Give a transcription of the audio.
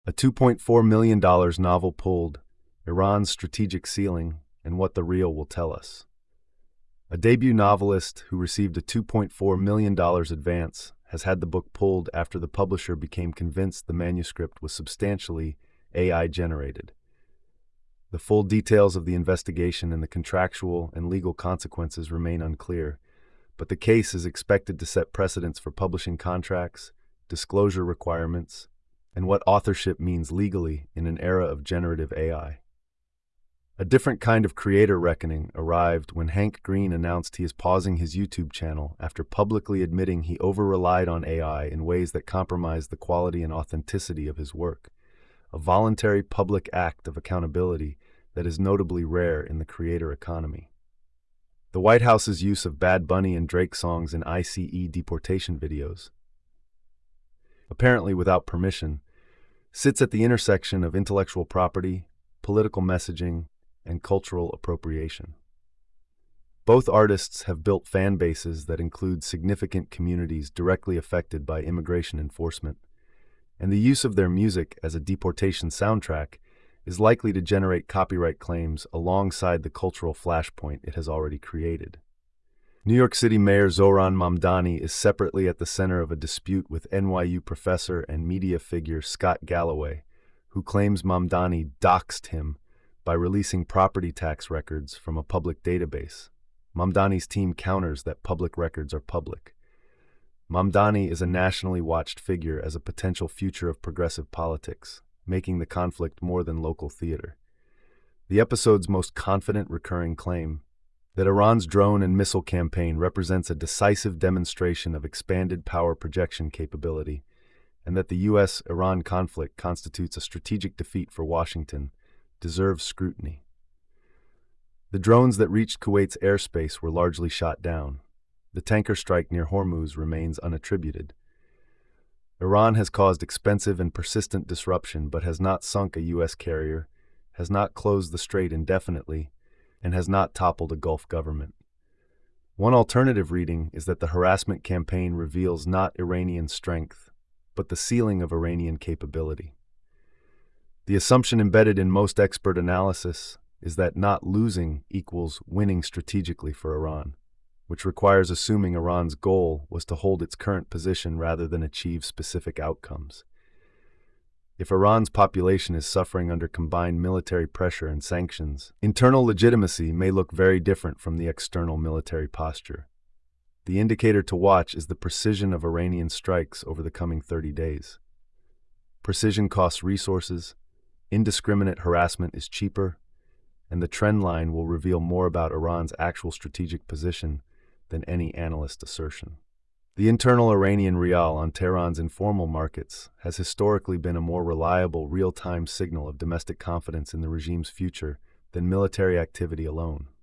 A $2.4 million novel pulled, Iran's strategic ceiling and what the real will tell us. A debut novelist who received a $2.4 million advance has had the book pulled after the publisher became convinced the manuscript was substantially AI-generated. The full details of the investigation and the contractual and legal consequences remain unclear, but the case is expected to set precedents for publishing contracts, disclosure requirements, and what authorship means legally in an era of generative AI. A different kind of creator reckoning arrived when Hank Green announced he is pausing his YouTube channel after publicly admitting he over-relied on AI in ways that compromised the quality and authenticity of his work, a voluntary public act of accountability that is notably rare in the creator economy. The White House's use of Bad Bunny and Drake songs in ICE deportation videos, apparently without permission, sits at the intersection of intellectual property, political messaging, and cultural appropriation. Both artists have built fan bases that include significant communities directly affected by immigration enforcement, and the use of their music as a deportation soundtrack is likely to generate copyright claims alongside the cultural flashpoint it has already created. New York City Mayor Zohran Mamdani is separately at the center of a dispute with NYU professor and media figure Scott Galloway, who claims Mamdani doxed him by releasing property tax records from a public database. Mamdani's team counters that public records are public. Mamdani is a nationally watched figure as a potential future of progressive politics, making the conflict more than local theater. The episode's most confident recurring claim, that Iran's drone and missile campaign represents a decisive demonstration of expanded power projection capability, and that the U.S.-Iran conflict constitutes a strategic defeat for Washington, deserves scrutiny. The drones that reached Kuwait's airspace were largely shot down. The tanker strike near Hormuz remains unattributed. Iran has caused expensive and persistent disruption but has not sunk a U.S. carrier, has not closed the strait indefinitely, and has not toppled a Gulf government. One alternative reading is that the harassment campaign reveals not Iranian strength, but the ceiling of Iranian capability. The assumption embedded in most expert analysis is that not losing equals winning strategically for Iran, which requires assuming Iran's goal was to hold its current position rather than achieve specific outcomes. If Iran's population is suffering under combined military pressure and sanctions, internal legitimacy may look very different from the external military posture. The indicator to watch is the precision of Iranian strikes over the coming 30 days. Precision costs resources, indiscriminate harassment is cheaper, and the trend line will reveal more about Iran's actual strategic position than any analyst assertion. The internal Iranian rial on Tehran's informal markets has historically been a more reliable real-time signal of domestic confidence in the regime's future than military activity alone.